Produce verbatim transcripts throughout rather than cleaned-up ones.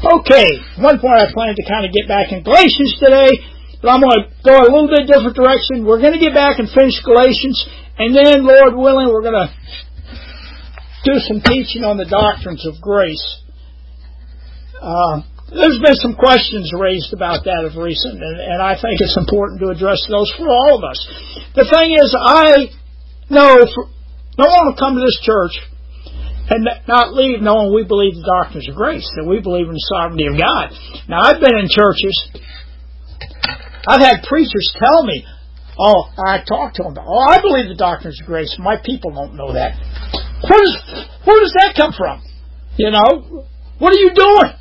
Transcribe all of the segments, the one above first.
Okay, one point I planned to kind of get back in Galatians today, but I'm going to go a little bit different direction. We're going to get back and finish Galatians, and then, Lord willing, we're going to do some teaching on the doctrines of grace. Uh, there's been some questions raised about that of recent, and, and I think it's important to address those for all of us. The thing is, I know for, no one will come to this church and not leave knowing we believe the doctrines of grace, that we believe in the sovereignty of God. Now, I've been in churches, I've had preachers tell me, oh, I talked to them about, oh, I believe the doctrines of grace. My people don't know that. Where does, where does that come from? You know, what are you doing?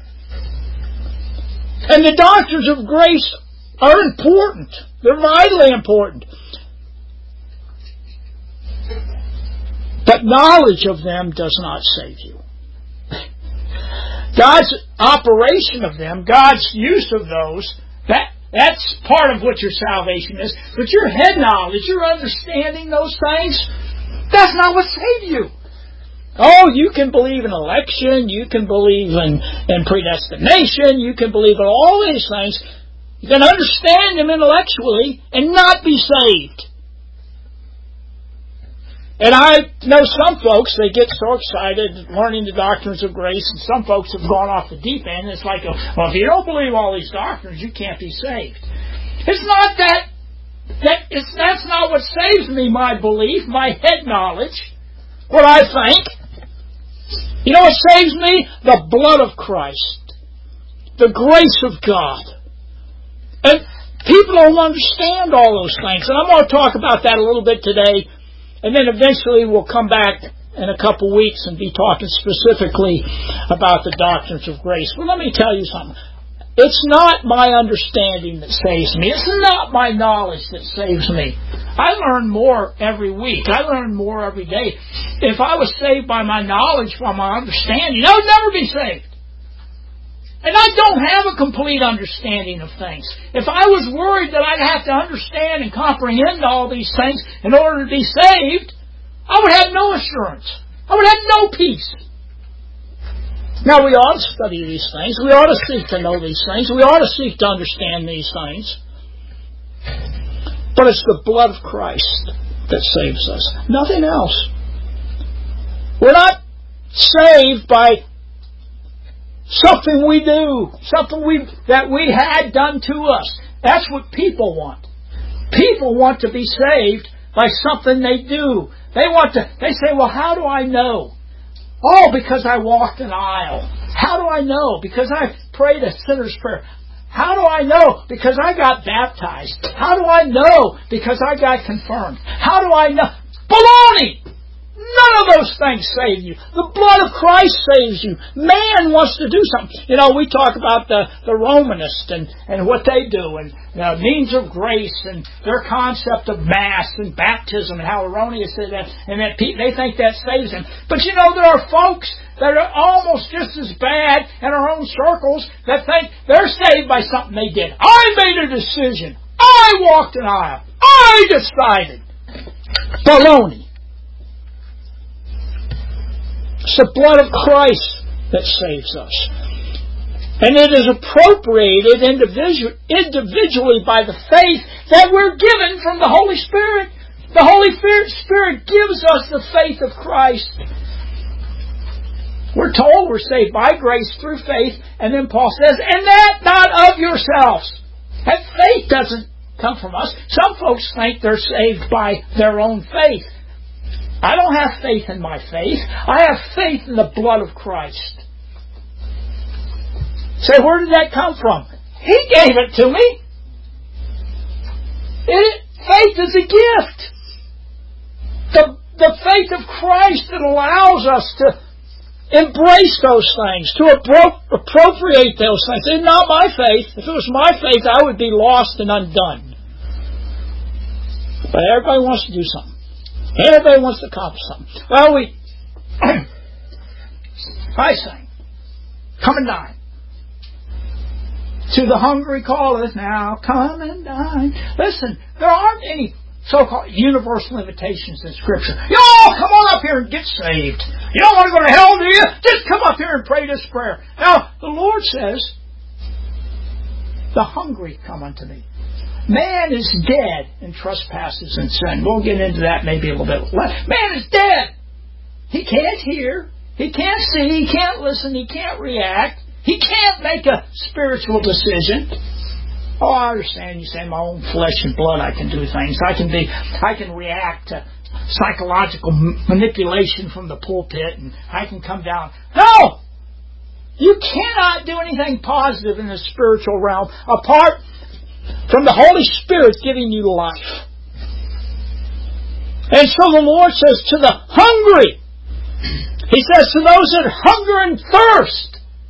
And the doctrines of grace are important. They're vitally important. But knowledge of them does not save you. God's operation of them, God's use of those, that that's part of what your salvation is. But your head knowledge, your understanding those things, that's not what saves you. Oh, you can believe in election, you can believe in, in predestination, you can believe in all these things. You can understand them intellectually and not be saved. And I know some folks, they get so excited learning the doctrines of grace, and some folks have gone off the deep end. It's like, well, if you don't believe all these doctrines, you can't be saved. It's not that. that it's, that's not what saves me, my belief, my head knowledge, what I think. You know what saves me? The blood of Christ. The grace of God. And people don't understand all those things. And I'm going to talk about that a little bit today. And then eventually we'll come back in a couple weeks and be talking specifically about the doctrines of grace. But let me tell you something. It's not my understanding that saves me. It's not my knowledge that saves me. I learn more every week. I learn more every day. If I was saved by my knowledge, by my understanding, I would never be saved. And I don't have a complete understanding of things. If I was worried that I'd have to understand and comprehend all these things in order to be saved, I would have no assurance. I would have no peace. Now, we ought to study these things. We ought to seek to know these things. We ought to seek to understand these things. But it's the blood of Christ that saves us. Nothing else. We're not saved by something we do, something we that we had done to us. That's what people want. People want to be saved by something they do. They want to. They say, well, how do I know? Oh, because I walked an aisle. How do I know? Because I prayed a sinner's prayer. How do I know? Because I got baptized. How do I know? Because I got confirmed. How do I know? Baloney! None of those things save you. The blood of Christ saves you. Man wants to do something. You know, we talk about the, the Romanists and, and what they do and the means of grace and their concept of Mass and baptism and how erroneous it is, and that pe- they think that saves them. But you know, there are folks that are almost just as bad in our own circles that think they're saved by something they did. I made a decision. I walked an aisle. I decided. Baloney. It's the blood of Christ that saves us. And it is appropriated individu- individually by the faith that we're given from the Holy Spirit. The Holy Spirit gives us the faith of Christ. We're told we're saved by grace through faith, and then Paul says, and that not of yourselves. That faith doesn't come from us. Some folks think they're saved by their own faith. I don't have faith in my faith. I have faith in the blood of Christ. Say, where did that come from? He gave it to me. It, faith is a gift. The, the faith of Christ that allows us to embrace those things, to appro- appropriate those things. It's not my faith. If it was my faith, I would be lost and undone. But everybody wants to do something. Everybody wants to accomplish something. Well, we... I sang. Come and dine. To the hungry calleth now, come and dine. Listen, there aren't any so-called universal invitations in Scripture. Y'all, come on up here and get saved. You don't want to go to hell, do you? Just come up here and pray this prayer. Now, the Lord says, the hungry come unto me. Man is dead in trespasses and sin. We'll get into that maybe a little bit. Man is dead. He can't hear. He can't see. He can't listen. He can't react. He can't make a spiritual decision. Oh, I understand. You say, my own flesh and blood, I can do things. I can be, I can react to psychological manipulation from the pulpit, and I can come down. No! You cannot do anything positive in the spiritual realm apart from the Holy Spirit giving you life. And so the Lord says to the hungry, He says to those that hunger and thirst.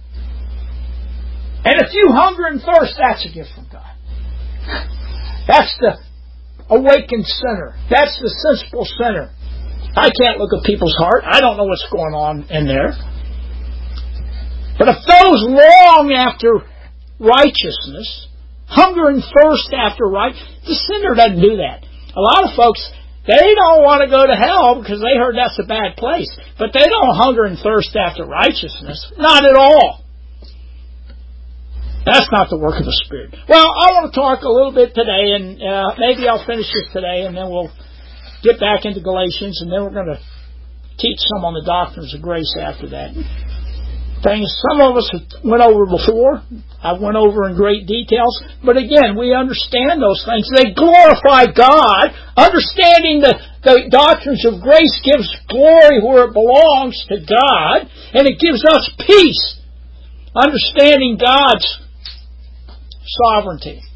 And if you hunger and thirst, that's a gift from God. That's the awakened sinner. That's the sensible sinner. I can't look at people's heart. I don't know what's going on in there. But if those long after righteousness, hunger and thirst after right, the sinner doesn't do that. A lot of folks, they don't want to go to hell because they heard that's a bad place. But they don't hunger and thirst after righteousness. Not at all. That's not the work of the Spirit. Well, I want to talk a little bit today, and uh, maybe I'll finish this today, and then we'll get back into Galatians, and then we're going to teach some on the doctrines of grace after that. Things some of us went over before. I went over in great details. But again, we understand those things. They glorify God. Understanding the, the doctrines of grace gives glory where it belongs to God, and it gives us peace. Understanding God's sovereignty.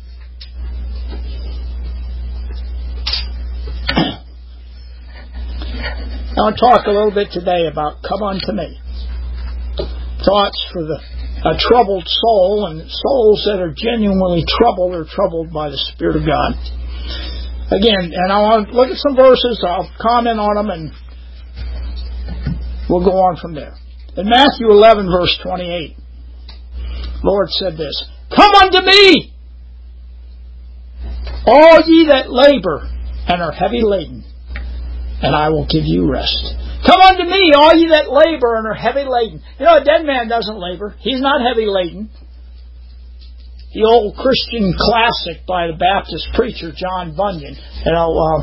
I want to talk a little bit today about come unto me. Thoughts for the a troubled soul, and souls that are genuinely troubled are troubled by the Spirit of God. Again, and I want to look at some verses, I'll comment on them, and we'll go on from there. In Matthew eleven, verse twenty-eight, the Lord said this, come unto me, all ye that labor and are heavy laden, and I will give you rest. Come unto me, all ye that labor and are heavy laden. You know, a dead man doesn't labor. He's not heavy laden. The old Christian classic by the Baptist preacher John Bunyan, you know, uh,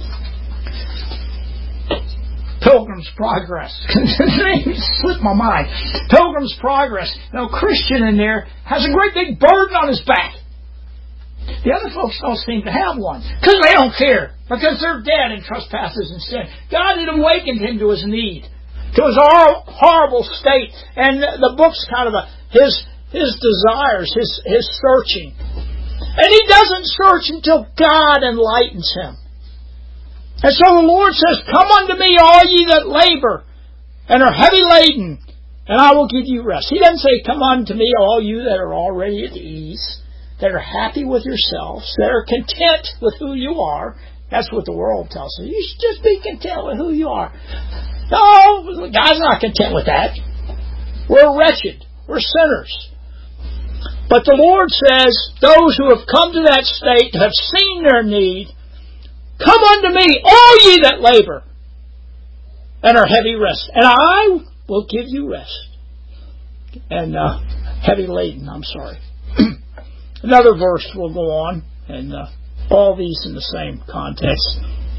Pilgrim's Progress. His name slipped my mind. Pilgrim's Progress. You know, Christian in there has a great big burden on his back. The other folks don't seem to have one because they don't care, because they're dead in trespasses and sin. God had awakened him to his need, to his horrible state, and the book's kind of a, his his desires, his his searching, and he doesn't search until God enlightens him. And so the Lord says, "Come unto me, all ye that labor and are heavy laden, and I will give you rest." He doesn't say, "Come unto me, all you that are already at ease, that are happy with yourselves, that are content with who you are." That's what the world tells us. You should just be content with who you are. No, God's not content with that. We're wretched. We're sinners. But the Lord says, those who have come to that state, have seen their need, come unto me, all ye that labor and are heavy rest, and I will give you rest. And uh, heavy laden, I'm sorry. Another verse will go on, and uh, all these in the same context.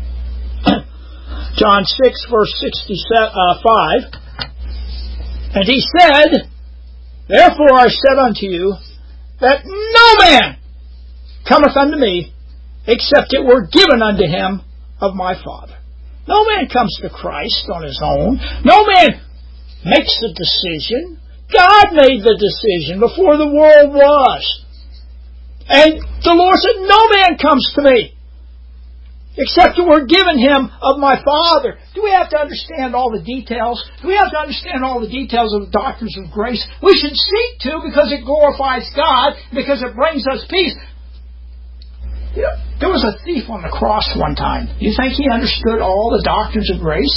John six, verse sixty-five. And he said, therefore I said unto you, that no man cometh unto me, except it were given unto him of my Father. No man comes to Christ on his own. No man makes the decision. God made the decision before the world was. And the Lord said, no man comes to me except it were given him of my Father. Do we have to understand all the details? Do we have to understand all the details of the doctrines of grace? We should seek to, because it glorifies God, because it brings us peace. You know, there was a thief on the cross one time. You think he understood all the doctrines of grace?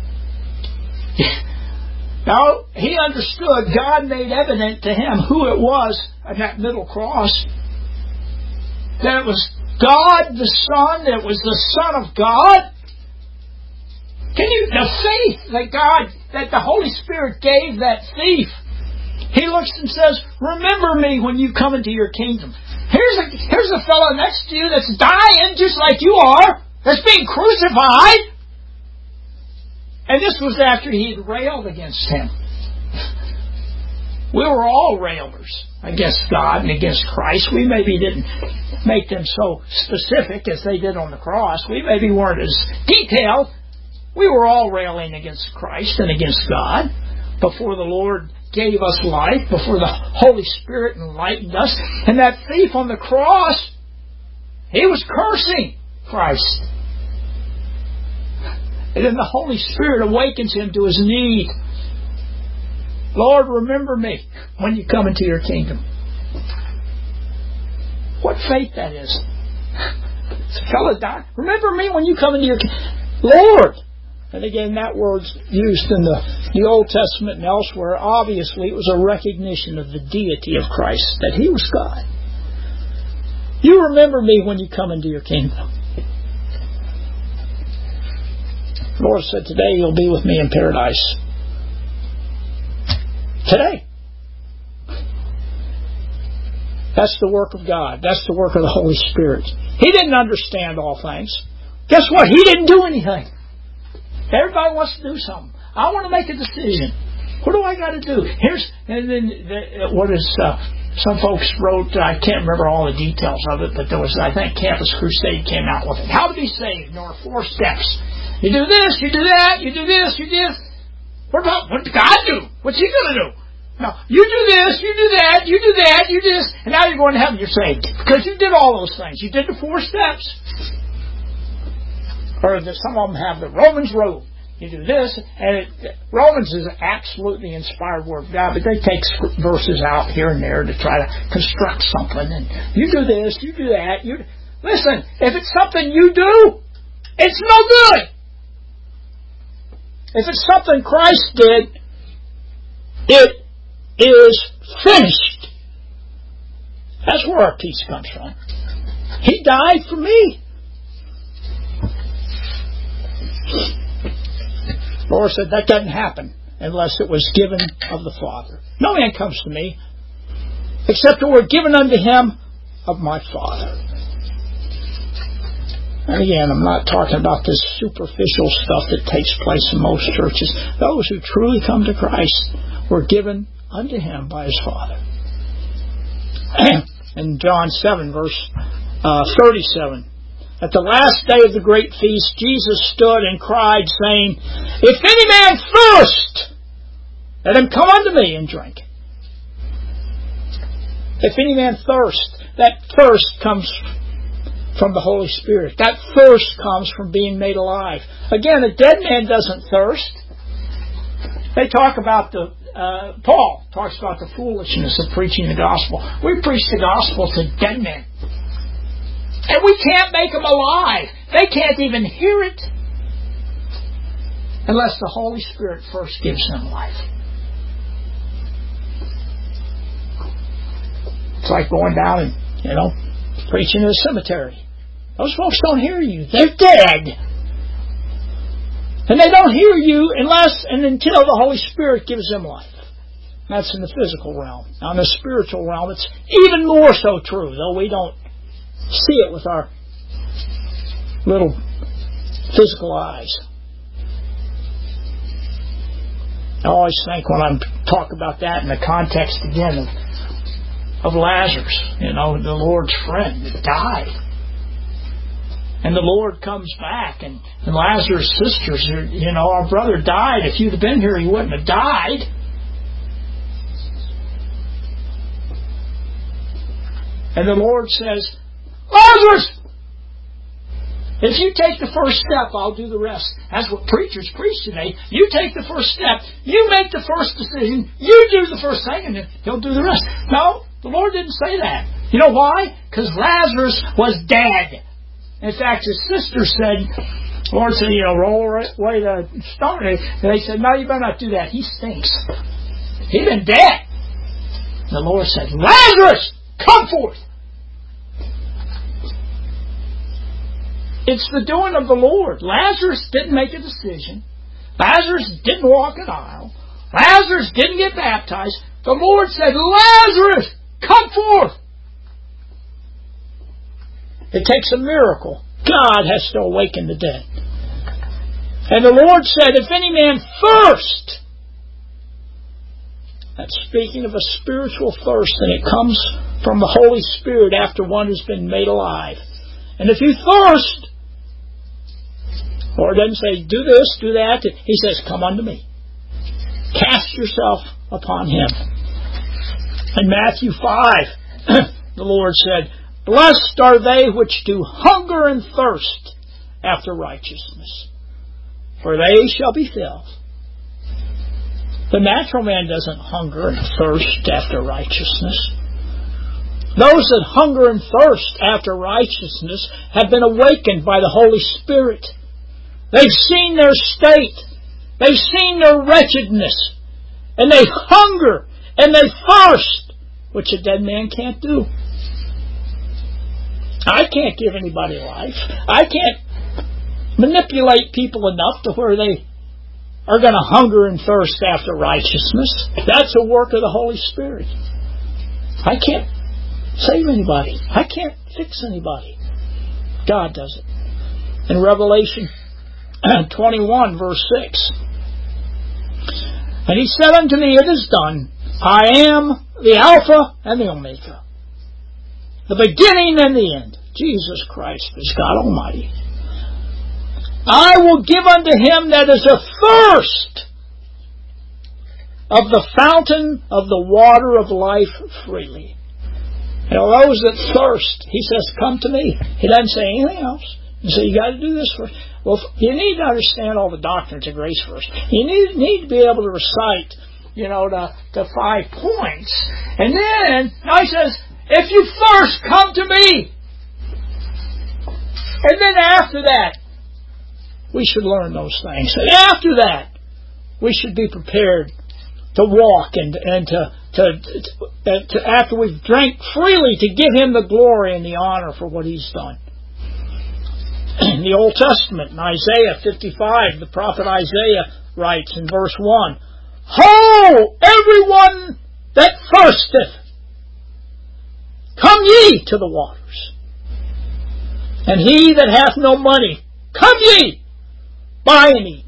No, he understood. God made evident to him who it was on that middle cross. That it was God the Son that was the Son of God? Can you, the faith that God, that the Holy Spirit gave that thief, he looks and says, remember me when you come into your kingdom. Here's a, here's a fellow next to you that's dying just like you are, that's being crucified. And this was after he had railed against him. We were all railers against God and against Christ. We maybe didn't make them so specific as they did on the cross. We maybe weren't as detailed. We were all railing against Christ and against God before the Lord gave us life, before the Holy Spirit enlightened us. And that thief on the cross, he was cursing Christ. And then the Holy Spirit awakens him to his need. Lord, remember me when you come into your kingdom. What faith that is. This fellow died. Remember me when you come into your kingdom. Lord. And again, that word's used in the, the Old Testament and elsewhere. Obviously, it was a recognition of the deity of Christ, that He was God. You remember me when you come into your kingdom. The Lord said, today you'll be with me in paradise. Today. That's the work of God. That's the work of the Holy Spirit. He didn't understand all things. Guess what? He didn't do anything. Everybody wants to do something. I want to make a decision. What do I got to do? Here's and then the, what is uh, some folks wrote. I can't remember all the details of it, but there was, I think, Campus Crusade came out with it. How to be saved? There are four steps. You do this, you do that, you do this, you do this. What about what did God do? What's He going to do? No, you do this, you do that, you do that, you do this, and now you're going to heaven. You're saved because you did all those things. You did the four steps. Or that some of them have the Romans Road. You do this, and it, Romans is an absolutely inspired word of God, but they take verses out here and there to try to construct something. And you do this, you do that. You listen. If it's something you do, it's no good. If it's something Christ did, it is finished. That's where our peace comes from. He died for me. The Lord said that doesn't happen unless it was given of the Father. No man comes to me except it were given unto him of my Father. And again, I'm not talking about this superficial stuff that takes place in most churches. Those who truly come to Christ were given unto him by his Father. In John seven, verse uh, thirty-seven. At the last day of the great feast, Jesus stood and cried, saying, if any man thirst, let him come unto me and drink. If any man thirst, that thirst comes from the Holy Spirit. That thirst comes from being made alive. Again, a dead man doesn't thirst. They talk about the, uh, Paul talks about the foolishness of preaching the gospel. We preach the gospel to dead men. And we can't make them alive. They can't even hear it unless the Holy Spirit first gives them life. It's like going down and, you know, preaching in a cemetery. Those folks don't hear you. They're dead. And they don't hear you unless and until the Holy Spirit gives them life. That's in the physical realm. Now, in the spiritual realm, it's even more so true, though we don't see it with our little physical eyes. I always think when I talk about that in the context again of, of Lazarus, you know, the Lord's friend that died. And the Lord comes back, and, and Lazarus' sisters, are, you know, our brother died. If you'd have been here, he wouldn't have died. And the Lord says, Lazarus, if you take the first step, I'll do the rest. That's what preachers preach today. You take the first step. You make the first decision. You do the first thing, and He'll do the rest. No, the Lord didn't say that. You know why? Because Lazarus was dead. In fact, his sister said, the Lord said, you know, roll away the stone. And they said, no, you better not do that. He stinks. He'd been dead. The Lord said, Lazarus, come forth. It's the doing of the Lord. Lazarus didn't make a decision. Lazarus didn't walk an aisle. Lazarus didn't get baptized. The Lord said, Lazarus, come forth. It takes a miracle. God has to awaken the dead. And the Lord said, if any man thirst, that's speaking of a spiritual thirst, and it comes from the Holy Spirit after one has been made alive. And if you thirst, Lord doesn't say, do this, do that. He says, come unto me. Cast yourself upon Him. In Matthew five, the Lord said, blessed are they which do hunger and thirst after righteousness, for they shall be filled. The natural man doesn't hunger and thirst after righteousness. Those that hunger and thirst after righteousness have been awakened by the Holy Spirit. They've seen their state. They've seen their wretchedness. And they hunger and they thirst, which a dead man can't do. I can't give anybody life. I can't manipulate people enough to where they are going to hunger and thirst after righteousness. That's a work of the Holy Spirit. I can't save anybody. I can't fix anybody. God does it. In Revelation twenty-one, verse six, and He said unto me, it is done. I am the Alpha and the Omega, the beginning and the end. Jesus Christ is God Almighty. I will give unto him that is athirst of the fountain of the water of life freely. You know, those that thirst, He says, come to me. He doesn't say anything else. He says, you got to do this first. Well, you need to understand all the doctrines of grace first. You need, need to be able to recite, you know, the, the five points. And then, now He says, if you thirst, come to me. And then after that, we should learn those things. And after that, we should be prepared to walk and, and to, to, to, to, after we've drank freely, to give Him the glory and the honor for what He's done. In the Old Testament, in Isaiah fifty-five, the prophet Isaiah writes in verse one, ho, everyone that thirsteth, come ye to the waters. And he that hath no money, come ye, buy and eat.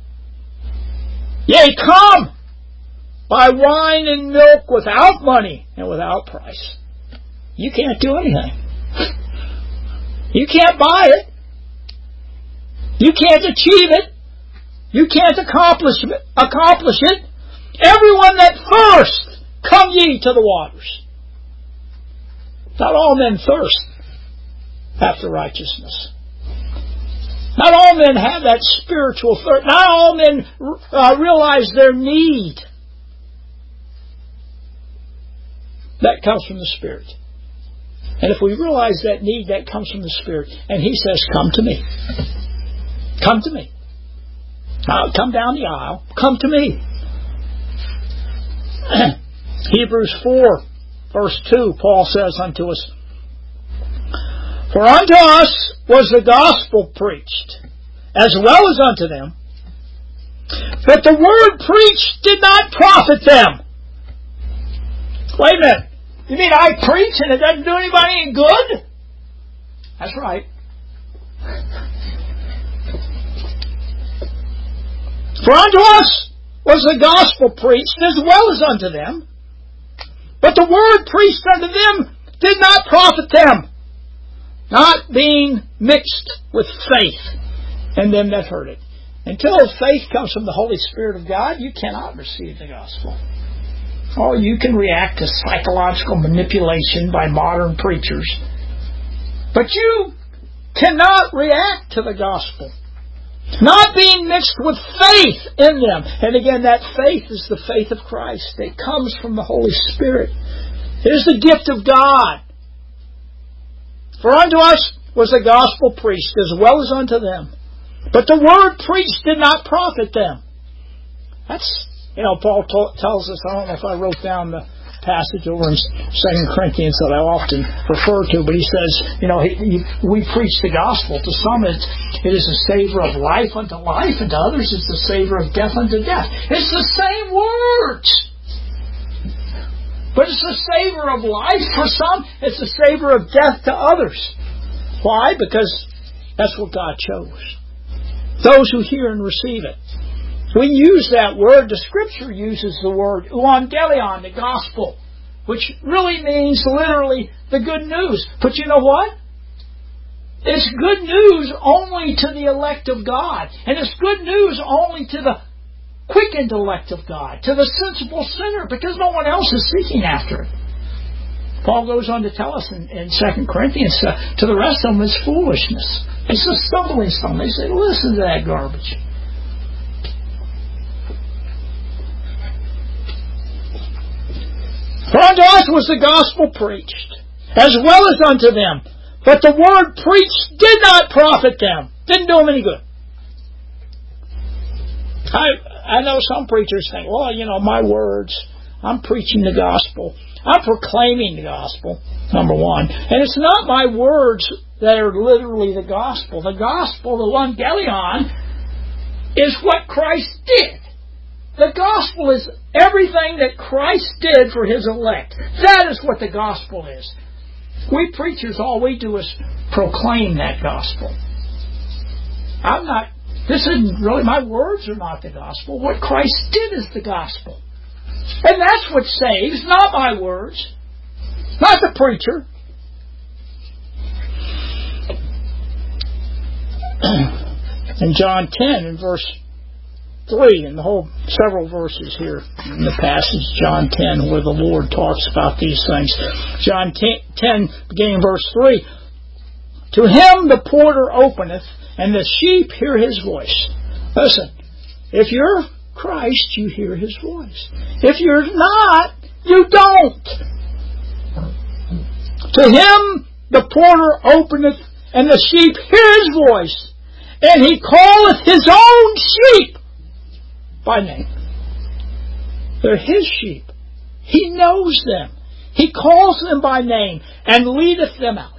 Yea, come, buy wine and milk without money and without price. You can't do anything. You can't buy it. You can't achieve it. You can't accomplish it. Accomplish it. Everyone that thirsts, come ye to the waters. Not all men thirst after righteousness. Not all men have that spiritual thirst. Not all men uh, realize their need. That comes from the Spirit. And if we realize that need, that comes from the Spirit. And He says, come to me. Come to me. Now, come down the aisle. Come to me. Hebrews four, verse two, Paul says unto us, for unto us was the gospel preached, as well as unto them. But the word preached did not profit them. Wait a minute. You mean I preach and it doesn't do anybody any good? That's right. For unto us was the gospel preached, as well as unto them. But the word preached unto them did not profit them, not being mixed with faith in them that heard it. Until faith comes from the Holy Spirit of God, you cannot receive the gospel. Or you can react to psychological manipulation by modern preachers. But you cannot react to the gospel, not being mixed with faith in them. And again, that faith is the faith of Christ. It comes from the Holy Spirit. It is the gift of God. For unto us was the gospel preached, as well as unto them. But the word preached did not profit them. That's, you know, Paul t- tells us, I don't know if I wrote down the passage over in Second Corinthians that I often refer to, but he says, you know, he, he, we preach the gospel. To some it's, it is a savor of life unto life, and to others it's the savor of death unto death. It's the same words. But it's the savor of life for some, it's the savor of death to others. Why? Because that's what God chose. Those who hear and receive it. We use that word, the Scripture uses the word euangelion, the gospel, which really means literally the good news. But you know what? It's good news only to the elect of God. And it's good news only to the quick intellect of God, to the sensible sinner, because no one else is seeking after it. Paul goes on to tell us in, in Second Corinthians, uh, to the rest of them it's foolishness. It's a stumbling stone. They say, listen to that garbage. For unto us was the gospel preached, as well as unto them. But the word preached did not profit them. Didn't do them any good. I, I know some preachers think, well, you know, my words, I'm preaching the gospel. I'm proclaiming the gospel, number one. And it's not my words that are literally the gospel. The gospel, the euangelion, is what Christ did. The gospel is everything that Christ did for His elect. That is what the gospel is. We preachers, all we do is proclaim that gospel. I'm not, this isn't really, my words are not the gospel. What Christ did is the gospel. And that's what saves, not my words, not the preacher. In John ten, in verse three, and the whole several verses here in the passage, John ten, where the Lord talks about these things. John ten, beginning verse three, to him the porter openeth, and the sheep hear his voice. Listen, if you're Christ, you hear His voice. If you're not, you don't. To him the porter openeth, and the sheep hear His voice, and He calleth His own sheep by name. They're His sheep. He knows them. He calls them by name, and leadeth them out.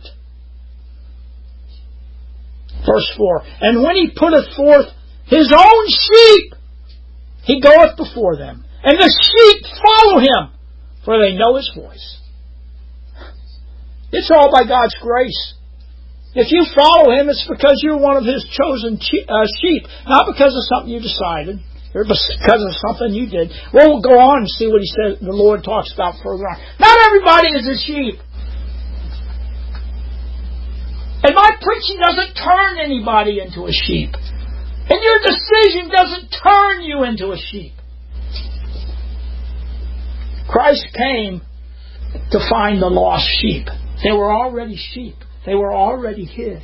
Verse four, and when He putteth forth His own sheep, He goeth before them, and the sheep follow Him, for they know His voice. It's all by God's grace. If you follow Him, it's because you're one of His chosen sheep, not because of something you decided, or because of something you did. We'll go on and see what He says. The Lord talks about further on. Not everybody is a sheep. And my preaching doesn't turn anybody into a sheep. And your decision doesn't turn you into a sheep. Christ came to find the lost sheep. They were already sheep. They were already His.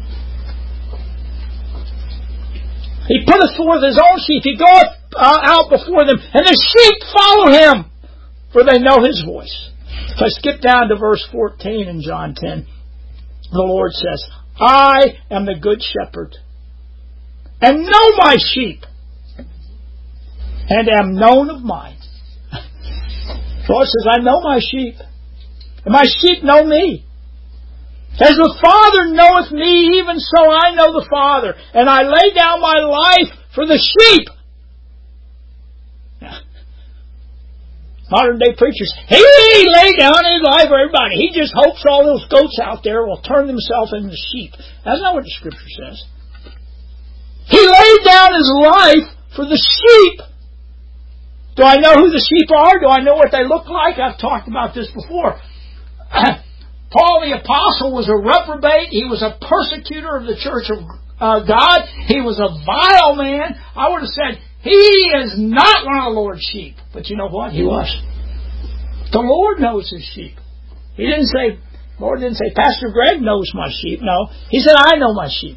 He putteth forth His own sheep. He goeth uh, out before them, and the sheep follow Him, for they know His voice. If I skip down to verse fourteen in John ten, the Lord says, I am the good shepherd, and know my sheep, and am known of mine. The Lord says, I know my sheep, and my sheep know me. As the Father knoweth me, even so I know the Father, and I lay down my life for the sheep. Modern day preachers, he laid down his life for everybody. He just hopes all those goats out there will turn themselves into sheep. That's not what the Scripture says. He laid down His life for the sheep. Do I know who the sheep are? Do I know what they look like? I've talked about this before. Paul the Apostle was a reprobate. He was a persecutor of the church of uh, God. He was a vile man. I would have said, he is not one of the Lord's sheep. But you know what? He was. The Lord knows His sheep. He didn't say, the Lord didn't say, Pastor Greg knows my sheep. No. He said, I know my sheep.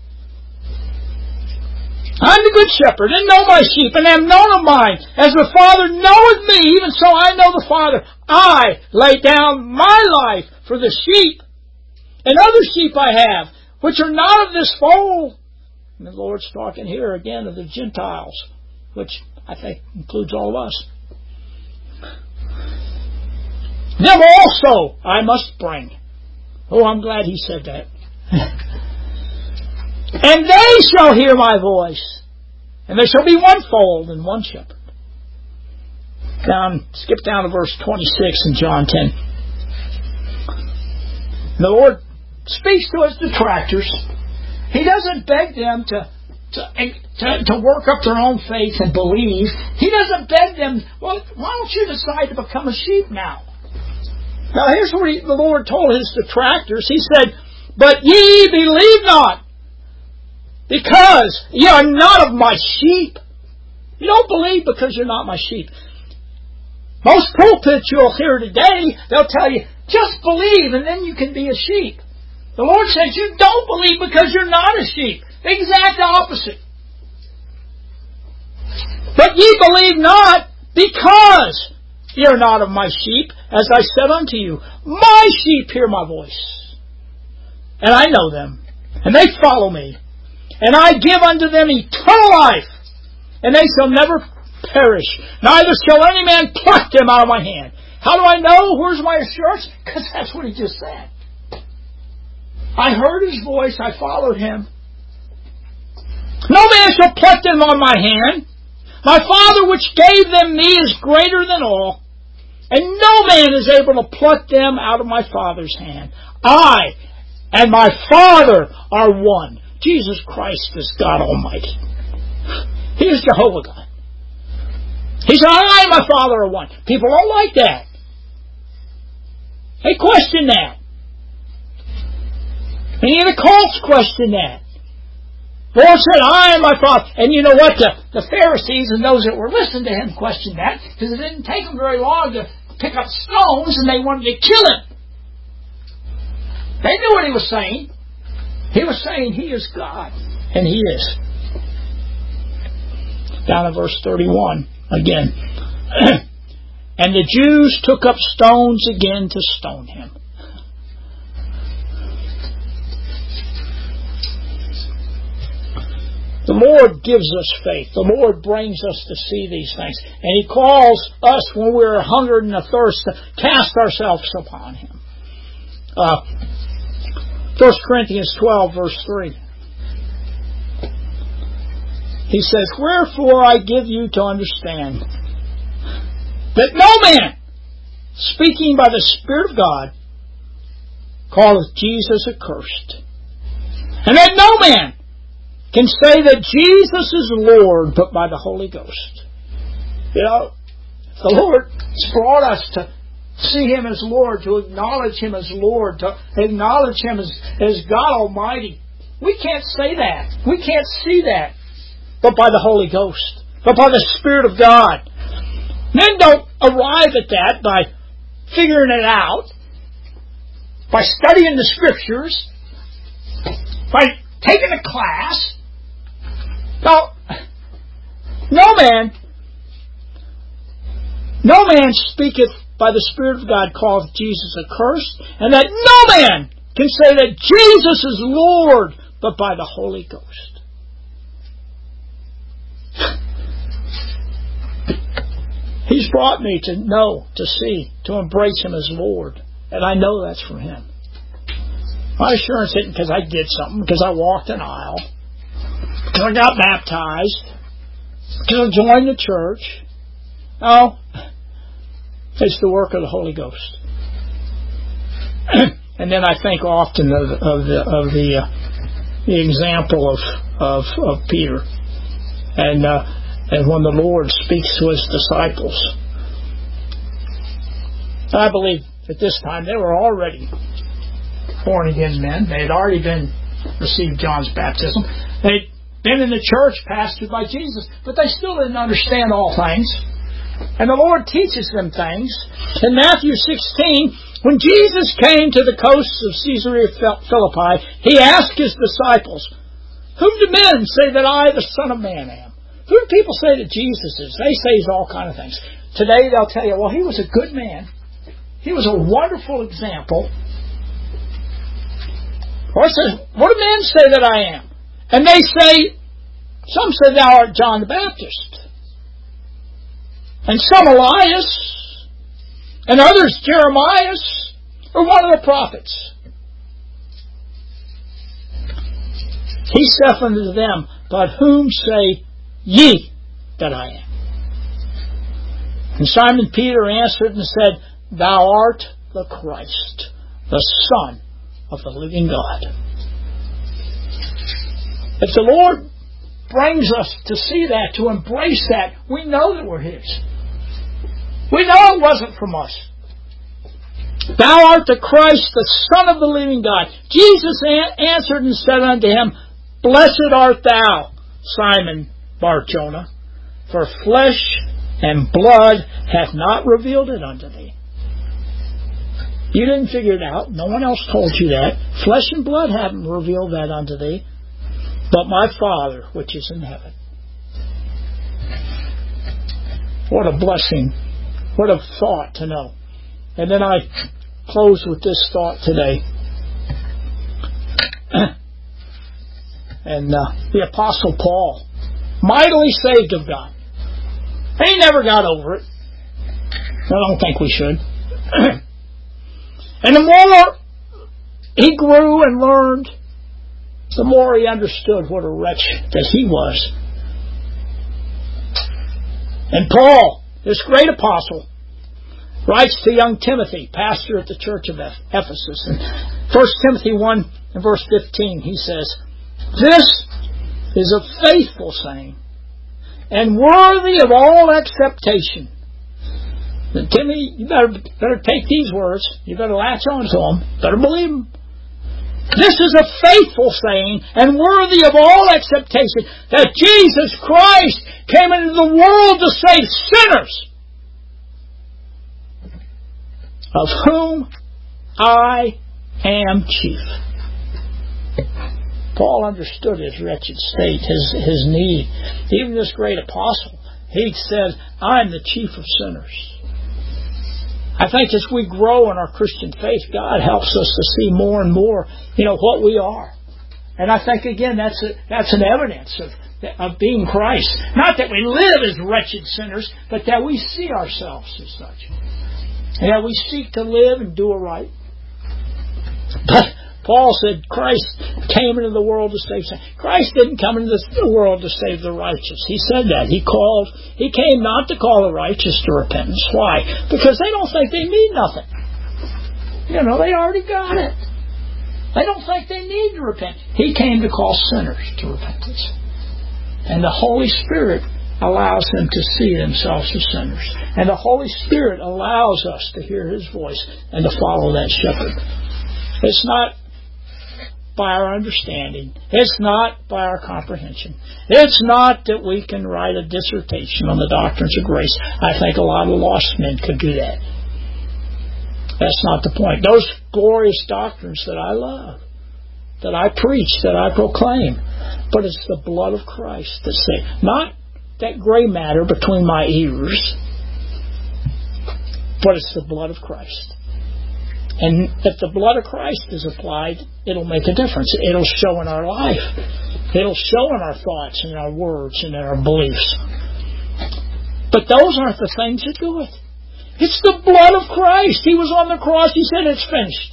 I'm the good shepherd, and know my sheep, and am known of mine. As the Father knoweth me, even so I know the Father. I lay down my life for the sheep. And other sheep I have, which are not of this fold. And the Lord's talking here again of the Gentiles, which I think includes all of us. them also I must bring. Oh, I'm glad he said that. And they shall hear my voice, and there shall be one fold and one shepherd. Down, skip down to verse twenty-six in John ten. The Lord speaks to his detractors. He doesn't beg them to, to, to, to work up their own faith and believe. He doesn't beg them, well, why don't you decide to become a sheep now? Now here's what he, the Lord told his detractors. He said, but ye believe not, because ye are not of my sheep. You don't believe because you're not my sheep. Most pulpits you'll hear today, they'll tell you, just believe and then you can be a sheep. The Lord says you don't believe because you're not a sheep. The exact opposite. But ye believe not because ye are not of my sheep, as I said unto you. My sheep hear my voice, and I know them, and they follow me. And I give unto them eternal life, and they shall never perish, neither shall any man pluck them out of my hand. How do I know? Where's my assurance? Because that's what he just said. I heard his voice, I followed him. No man shall pluck them on my hand. My Father which gave them me is greater than all, and no man is able to pluck them out of my Father's hand. I and my Father are one. Jesus Christ is God Almighty. He is Jehovah God. He said, I and my Father are one. People don't like that. They question that. Many of the cults question that. The Lord said, I and my Father. And you know what? The, the Pharisees and those that were listening to him questioned that, because it didn't take them very long to pick up stones and they wanted to kill him. They knew what he was saying. He was saying he is God, and he is. Down in verse thirty-one again. And the Jews took up stones again to stone him. The Lord gives us faith. The Lord brings us to see these things. And He calls us when we're hungered and athirst to cast ourselves upon Him. Uh, First Corinthians twelve, verse three. He says, wherefore I give you to understand that no man, speaking by the Spirit of God, calleth Jesus accursed. And that no man can say that Jesus is Lord but by the Holy Ghost. You know, the Lord has brought us to see Him as Lord, to acknowledge Him as Lord, to acknowledge Him as, as God Almighty. We can't say that. We can't see that but by the Holy Ghost, but by the Spirit of God. Men don't arrive at that by figuring it out, by studying the Scriptures, by taking a class. No, no man, no man speaketh by the Spirit of God calleth Jesus accursed, and that no man can say that Jesus is Lord but by the Holy Ghost. He's brought me to know, to see, to embrace Him as Lord, and I know that's from Him. My assurance isn't because I did something, because I walked an aisle, because I got baptized, because I joined the church. No. It's the work of the Holy Ghost. And then I think often of, of the of the, uh, the example of of, of Peter, and uh, and when the Lord speaks to His disciples. I believe at this time they were already born again men. They had already been received John's baptism. They'd been in the church, pastored by Jesus, but they still didn't understand all things. And the Lord teaches them things. In Matthew sixteen, when Jesus came to the coasts of Caesarea Philippi, He asked His disciples, whom do men say that I, the Son of Man, am? Who do people say that Jesus is? They say He's all kinds of things. Today they'll tell you, well, He was a good man. He was a wonderful example. Or it says, what do men say that I am? And they say, some say thou art John the Baptist. And some Elias. and others Jeremiah's, or one of the prophets. He saith unto them, But whom say ye that I am? And Simon Peter answered and said, Thou art the Christ, the Son of the living God. If the Lord brings us to see that, to embrace that, we know that we're His. We know it wasn't from us. Thou art the Christ, the Son of the living God. Jesus answered and said unto him, Blessed art thou, Simon Bar-Jonah, for flesh and blood hath not revealed it unto thee. You didn't figure it out. No one else told you that. Flesh and blood haven't revealed that unto thee, but my Father which is in heaven. What a blessing. What a thought to know. And then I close with this thought today. And uh, the Apostle Paul, mightily saved of God. He never got over it. I don't think we should. And the more he grew and learned, the more he understood what a wretch that he was. And Paul, this great apostle, writes to young Timothy, pastor at the church of Ephesus. In First Timothy one and verse fifteen, he says, This is a faithful saying, and worthy of all acceptation. And Timothy, you better, better take these words. You better latch on to them. Better believe them. This is a faithful saying, and worthy of all acceptation, that Jesus Christ came into the world to save sinners, of whom I am chief. Paul understood his wretched state, his, his need. Even this great apostle, he said, I'm the chief of sinners. I think as we grow in our Christian faith, God helps us to see more and more, you know, what we are. And I think, again, that's a, that's an evidence of, of being Christ. Not that we live as wretched sinners, but that we see ourselves as such. And that we seek to live and do it right. But Paul said Christ came into the world to save sinners. Christ didn't come into the world to save the righteous. He said that. He called. He came not to call the righteous to repentance. Why? Because they don't think they need nothing. You know, they already got it. They don't think they need to repent. He came to call sinners to repentance. And the Holy Spirit allows them to see themselves as sinners. And the Holy Spirit allows us to hear His voice and to follow that shepherd. It's not by our understanding. It's not by our comprehension. It's not that we can write a dissertation on the doctrines of grace. I think a lot of lost men could do that. That's not the point. Those glorious doctrines that I love, that I preach, that I proclaim, but it's the blood of Christ that saves. Not that gray matter between my ears, but it's the blood of Christ. And if the blood of Christ is applied, it'll make a difference. It'll show in our life. It'll show in our thoughts and our words and in our beliefs. But those aren't the things that do it. It's the blood of Christ. He was on the cross. He said, it's finished.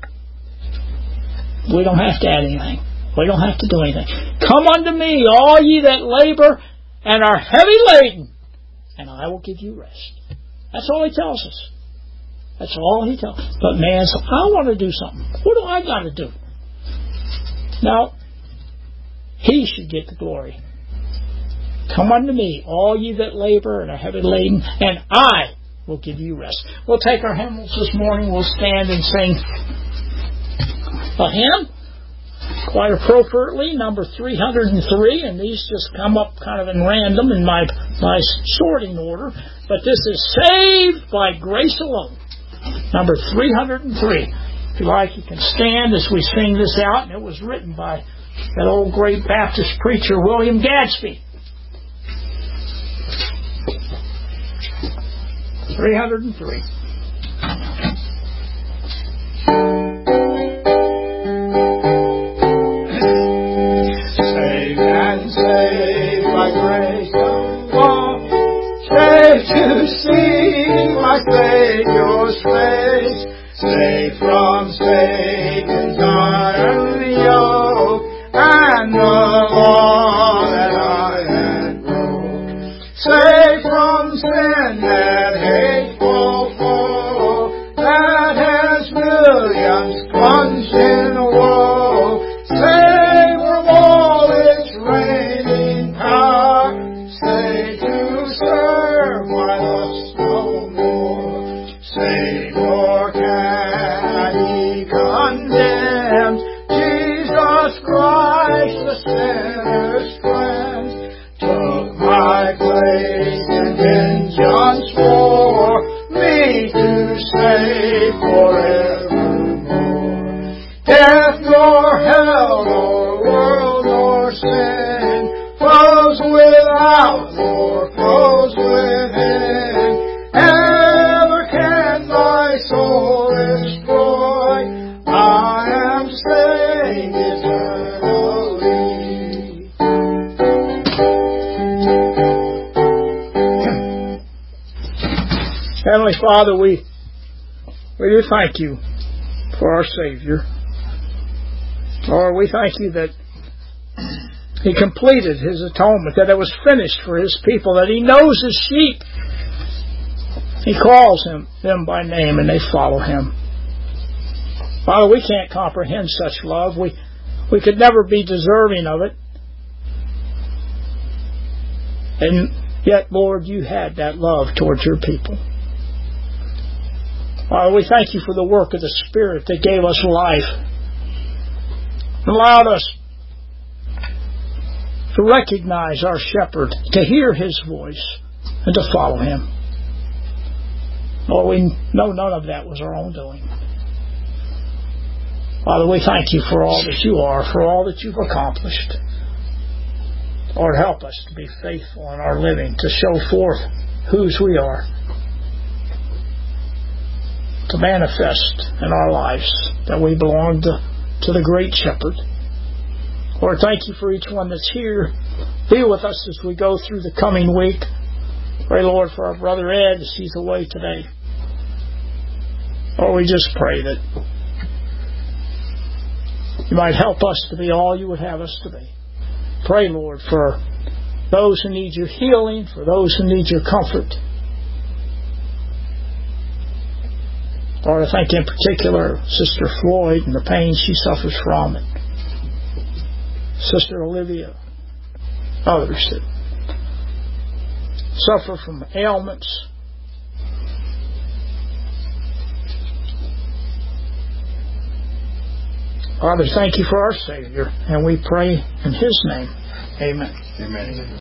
We don't have to add anything. We don't have to do anything. Come unto me, all ye that labor and are heavy laden, and I will give you rest. That's all He tells us. That's all He tells us. But man says, I want to do something. What do I got to do? Now, He should get the glory. Come unto me, all ye that labor and are heavy laden, and I will give you rest. We'll take our hymnals this morning. We'll stand and sing a hymn, quite appropriately, number three hundred three, and these just come up kind of in random in my, my sorting order. But this is Saved by Grace Alone, number three hundred three. If you like, you can stand as we sing this out. And it was written by that old great Baptist preacher, William Gadsby. three hundred three. Saved and saved by grace alone, saved to see my Savior's Safe from Satan's iron yoke, and the law that I had broke. Safe from sin, that hateful foe, that has millions plunged in woe. Safe from all its reigning power, safe to serve my lust no more. Safe, nor can he condemn. Jesus Christ, the sinner's friend, took my place and vengeance for me to save forevermore. Death nor hell nor world nor sin, foes without nor foes within, ever can my soul destroy. I am saved eternally. Heavenly Father, we, we do thank you for our Savior. Lord, we thank you that He completed His atonement, that it was finished for His people, that He knows His sheep. He calls him, them by name, and they follow Him. Father, we can't comprehend such love. We, we could never be deserving of it. And yet, Lord, you had that love towards your people. Father, we thank you for the work of the Spirit that gave us life, allowed us to recognize our shepherd, to hear his voice, and to follow him. Lord, we know none of that was our own doing. Father, we thank you for all that you are, for all that you've accomplished. Lord, help us to be faithful in our living, to show forth whose we are, to manifest in our lives that we belong to, to the great shepherd. Lord, thank you for each one that's here. Be with us as we go through the coming week. Pray, Lord, for our brother Ed as he's away today. Lord, we just pray that you might help us to be all you would have us to be. Pray, Lord, for those who need your healing, for those who need your comfort. Lord, I thank you in particular Sister Floyd and the pain she suffers from, and Sister Olivia, others that suffer from ailments. Father, thank you for our Savior, and we pray in His name. Amen. Amen.